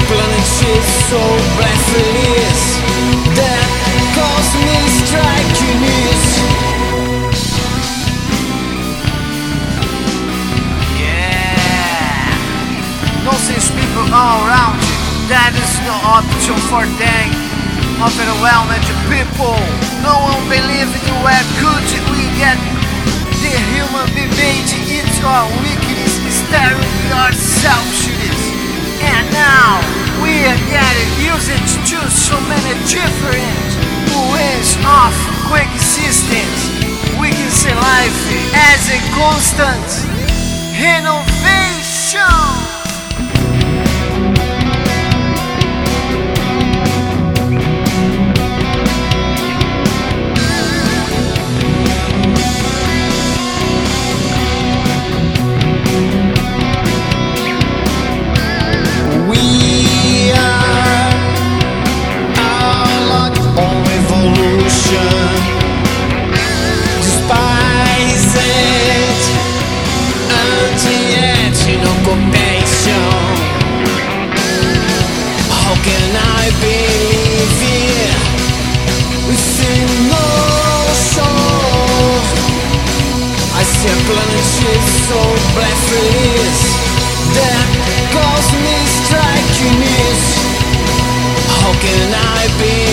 planet so breathless that calls me striking is. Yeah, nonsense people all around you. That is no option for them. Overwhelmed people. No one believes in where could we get the human being made into our weakness, staring our selfishness. And now we are getting used to so many different ways of quick systems. We can see life as a constant renovation. How can I believe it within no soul? I see a planet so breathless that calls me striking is. How can I be